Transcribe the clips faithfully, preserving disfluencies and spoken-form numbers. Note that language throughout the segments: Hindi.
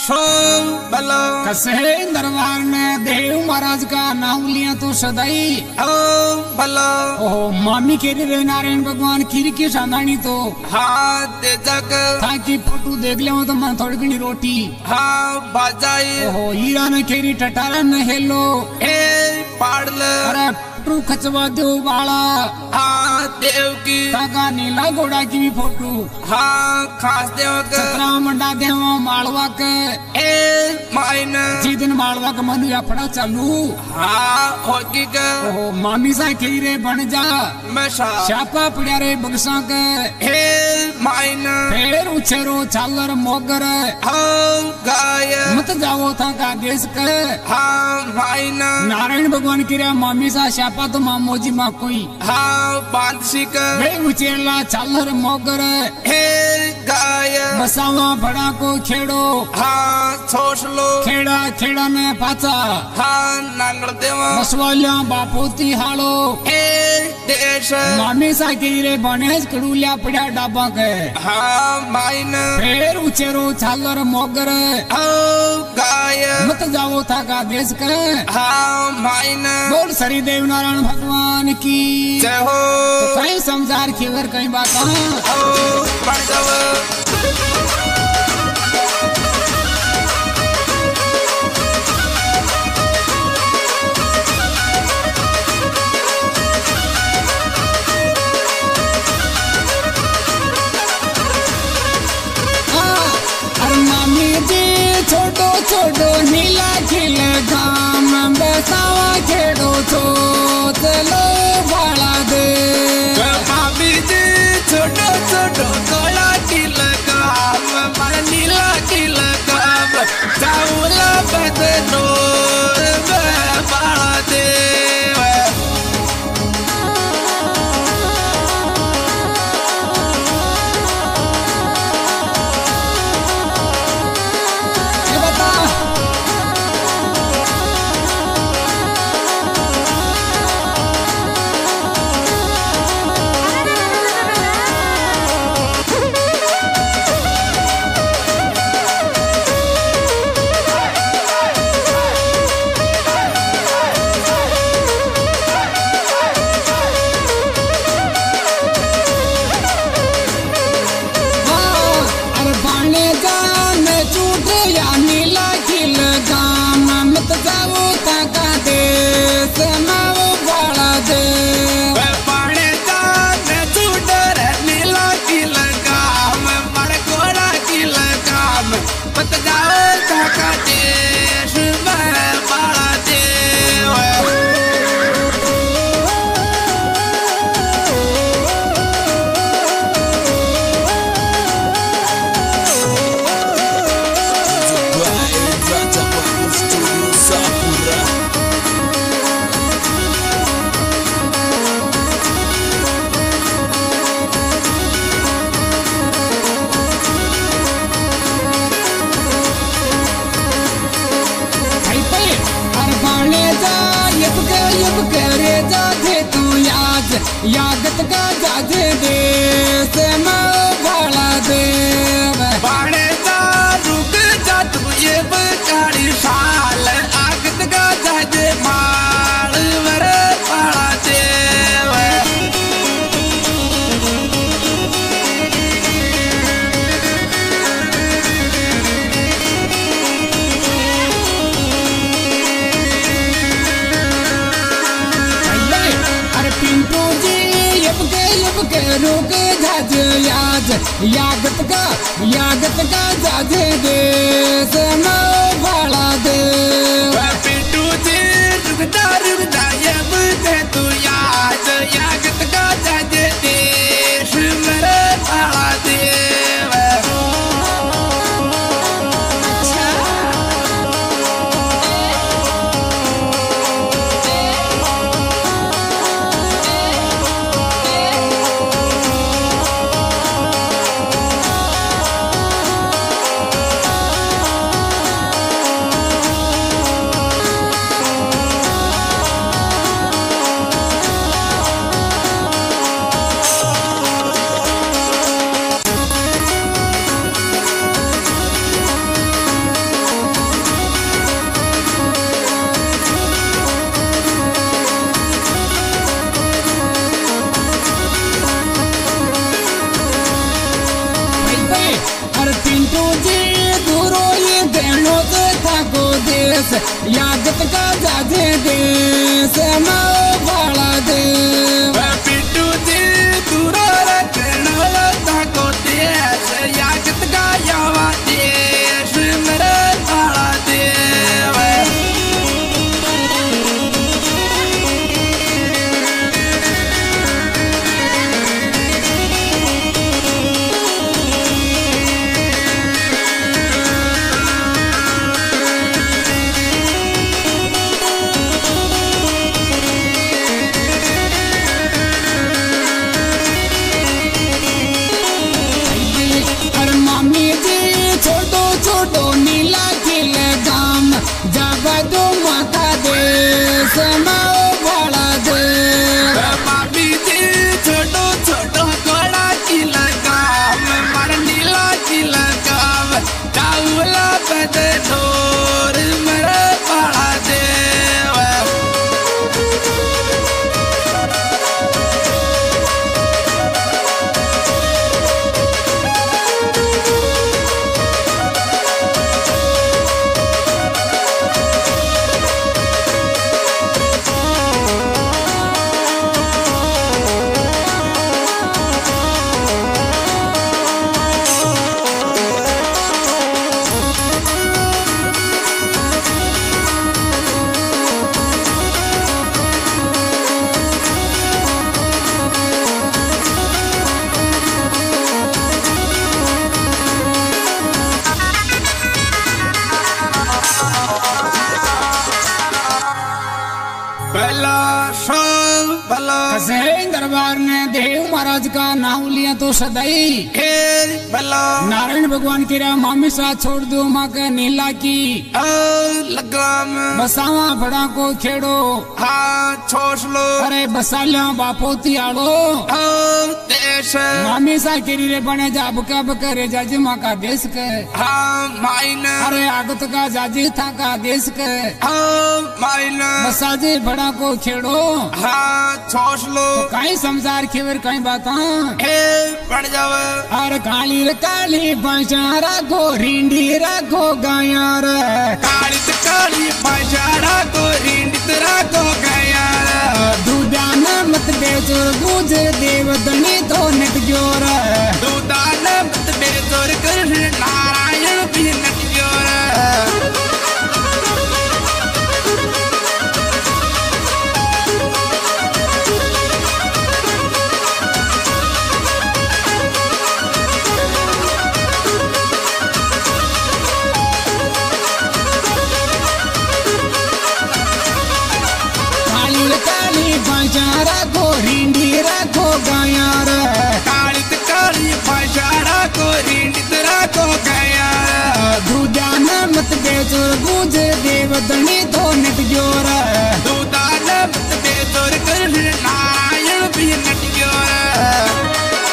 कसे दरबार में देव महाराज का नाम लिया तो सदाई भला ओ मामी के रे नारायण भगवान खीर की साधानी तो हाँ दे जग ताकि फोटो देख ले तो मन थोड़ी घनी रोटी हाँ बाजाई ओ हीरा ने खेरी टटारा न हेलो ए पाड़ल अरे टू खचवा दो बाला हाँ देव की ताका नीला घोड़ा की भी फोटो हाँ खास देव के सतरा मंडा देव मालवा के ए माइन जी दिन मालवा का मनु या पड़ा चालू हाँ होगी के ओ मामी सा खेरे बन जा मैं सा शापा पड़ा रे बगसा के ए माइन पेड़ उछेरो चालर मोगर हाँ गाय मत जाओ था का देश के हाँ माइन नारायण भगवान की रे मामी सा शापा तो मामोजी मा कोई हाँ बांधसी के वे उछेरला चालर मोगर ए गाय बसावा बड़ा को खेड़ो हाँ छोड़ लो खेड़ा खेड़ा ने पाचा हाँ नांगड़ देवा बसवालिया बापोती हालो ए देश मामी सा की रे बनेज कड़ूलिया पड़ा डाबा के हाँ माइन पेड़ उछेरो चालर मोगर हाँ गाय मत जाओ था का देश के हाँ माइन बोल सरी देव नारायण भगवान की जय हो तो कहीं समझार खिवर कहीं बात ओ बढ़ जाओ छोटो छोटो नीला खिल गाम बसावा खेड़ो छो चलो भाड़ा दे भाभी जी छोटो छोटो तोला खिल गाम मार नीला खिल गाम चावला बदनो भाड़ा दे यादत का जाजे दे से भाड़ा दे बाणे जा रुक जा तू ये बचाड़ी साल आगत का जाजे माल वर भाड़ा दे रुक जाज याद यागत का यागत का जाजे दे से भाड़ा दे पिंटू जी रुक जा रुक जा ये बुझे तू याद यागत का जाजे देश मेरे भाड़ा दे देश यागत का जाजे देश माओ भाड़ा दे पिट्टू जी दूरा रखना ताको देश यागत का यावा देश मेरे भाड़ा दे जाबो माता देश माओ भाड़ा दे मामी जी छोटो छोटो गोड़ा की लगाम मार नीला की लगाम चावला बदे ढोर मेरे भाड़ा दे दरबार ने देव महाराज का नाम लिया तो सदाई नारायण भगवान की रा मामी सा छोड़ दो माँ का नीला की लगाम बसावा बड़ा को खेड़ो हाँ छोड़ लो अरे बसा लिया बापो तियाड़ो देश मामी सा केरी रे बने जाब का बकरे जाजी माँ का देश के हाँ मायना अरे आगत का जाजी था का देश के हाँ मायना बसा जी बड़ा को खेड़ो हाँ छोड़ लो कहीं समझार खेवर कहीं बाता पड़ जाव अरे काली रे काली बाजा राखो रिंडी राखो गाया रे काली तो काली बाजा राखो रिंडी राखो गाया दूधा न मत बेचोर गुजर देव दनी तो नट जोर दूधा न मत बेचोर कृष्ण नारायण भी नट जोर राखो रिंडी राखो गाया रे काली तो काली बाजा राखो रिंडी राखो गाया दूधा न मत बेचोर गुजर देव दनी तो नट जोर दूधा न मत बेचोर कृष्ण नारायण भी नट जोर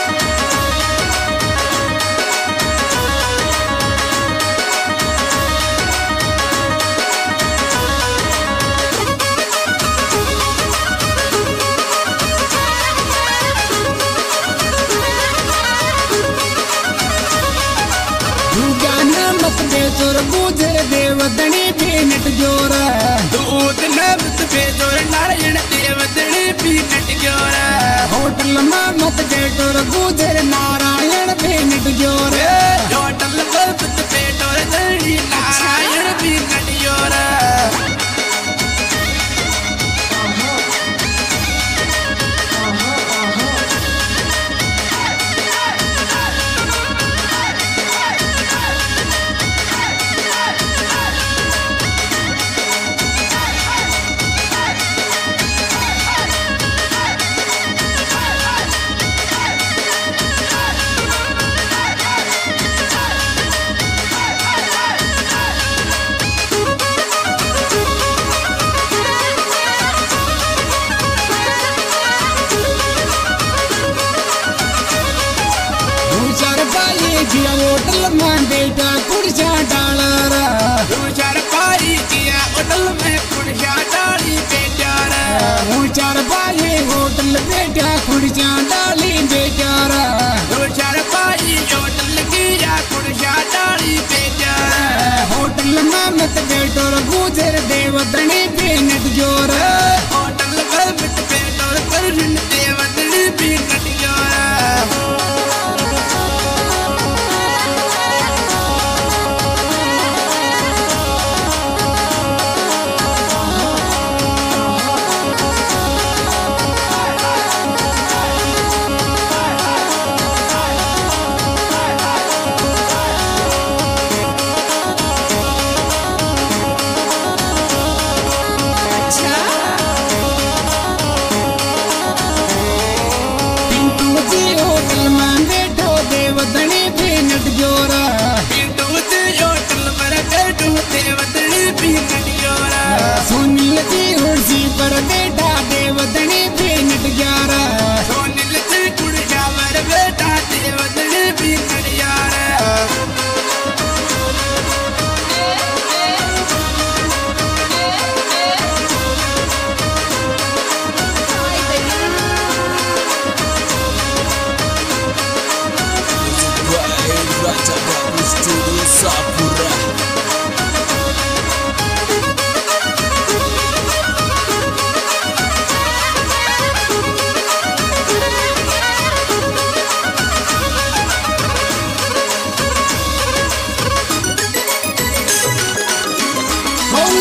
बेचोर गुजर देव दनी भी नट जोर दूध नमत बेचोर नारायण देव दनी भी नट जोर होटल में मत बेचोर गुजर नारायण भी नट जोर होटल में मत बेचोर दनी नारायण भी नट जोर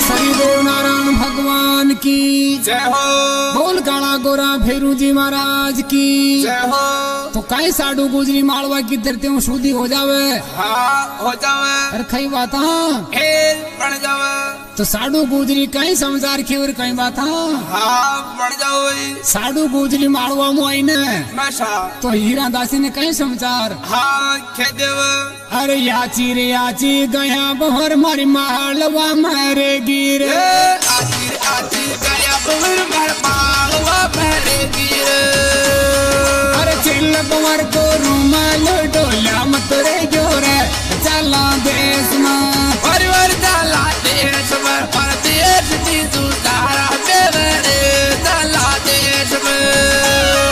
श्रीदेव नारायण भगवान की जय हो। बोल काला गोरा फेरू जी महाराज की जय हो। तो कई साडू गुजरी मालवा की धरती में शुद्धि हो जावे। हाँ हो जावे। अरे कई बात बन जावे। तो साडू गुजरी कई समाचार की और कई बात हाँ बन जाओ। साडू गुजरी मालवा में आई ने तो हीरा दासी ने कई समाचार हाँ खेदेव। अरे याची रे याची गया बहर मारी मालवा मारे गिर आची आची गया बहर मार मालवा मारे गिर। अरे चिल्ल बवर को रूमाल डोला मत रे जोरे चला देश में परिवार चला देश में परदेश की सुधारा बेवरे चला देश में।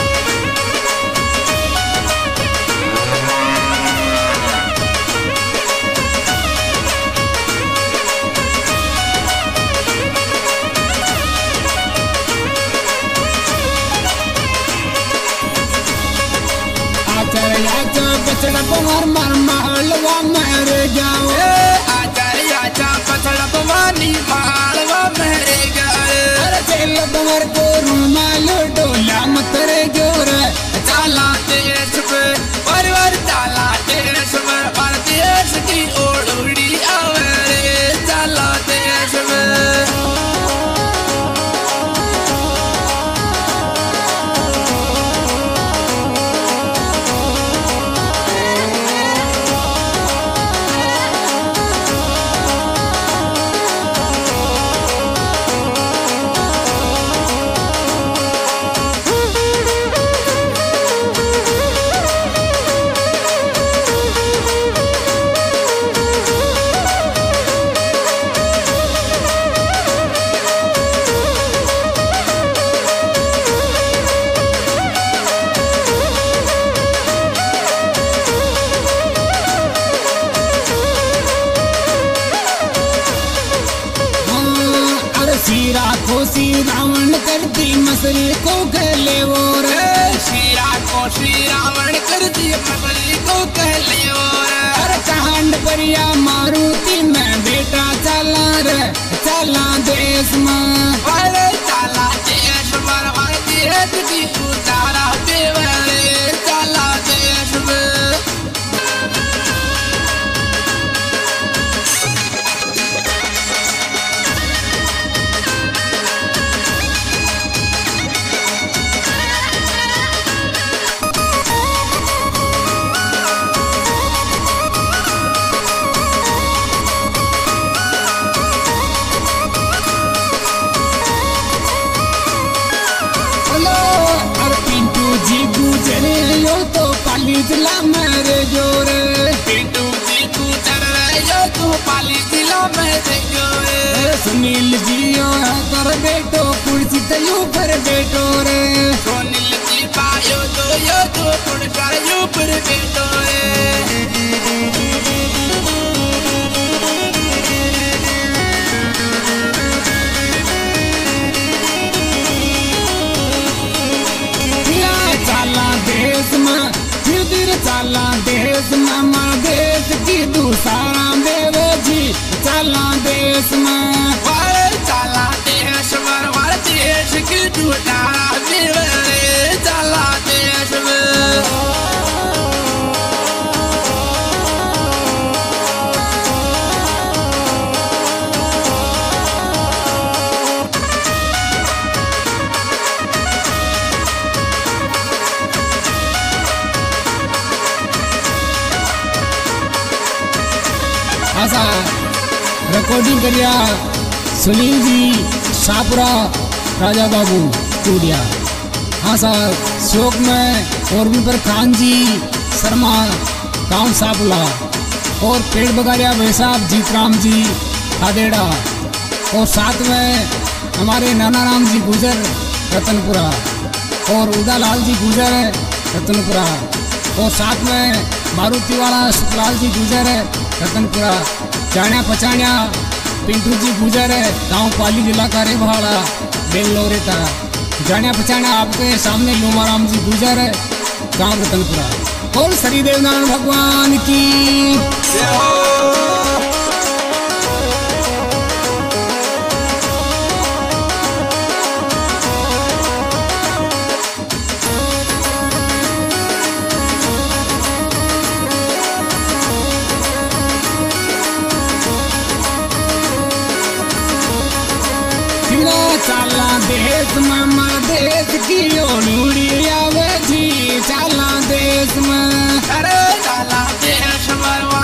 बचड़ा पवार मार मालवा मेरे जाओ। आचार्य आचा बचड़ा पवानी मालवा मेरे जाओ। अरे चल बवर को रूमाल डोला मत रे जोर चला देश में परिवार चला देश में परदेश की ओढ़ी आवे चला देश में। रावण करती मसली को कहले और श्रीरा को श्री रावण करती मसली को कहले और। अरे कांड परिया मारुति में बेटा चला रे चला देश में। अरे चला देश में भारतीय की उतारा बेवरे चला देश में। तो पाली जिला मेरे जोरे पिंटू जी तू चल रहे हो तू पाली जिला मेरे जोरे। सुनील जी कर बेटो कुर्सी तयू पर बेटो रे। सुनील जी पायो तो यो तो कुर्सी यू पर बेटो रे। चला देश में देश की दूसरा देव जी चला देश में। चला देश में देश की दूसरा देव चला देश में। ऐसा रिकॉर्डिंग करिया सुनील जी शाहपुरा राजा बाबू स्टूडियो। हाँ सर शोक में और भी पर खान जी शर्मा गाँव सापुला और पेड़ बगारिया भाई साहब जीतराम जी खादेड़ा और साथ में हमारे नाना राम जी गुजर रतनपुरा और उदालाल जी गुजर रतनपुरा और साथ में मारुति वाला सुखलाल जी गुजर है रतनपुरा। जानिया पहचानिया पिंटू जी गुजर है गाँव पाली जिला का रेभाड़ा बेंगलोरे का। जानिया पहचानिया आपके सामने लोमाराम जी गुजर है गाँव रतनपुरा। और श्रीदेव नारायण भगवान की चाला देश में माँ देश की ओलूरी आवे थी चाला देश में अरे चाला देश में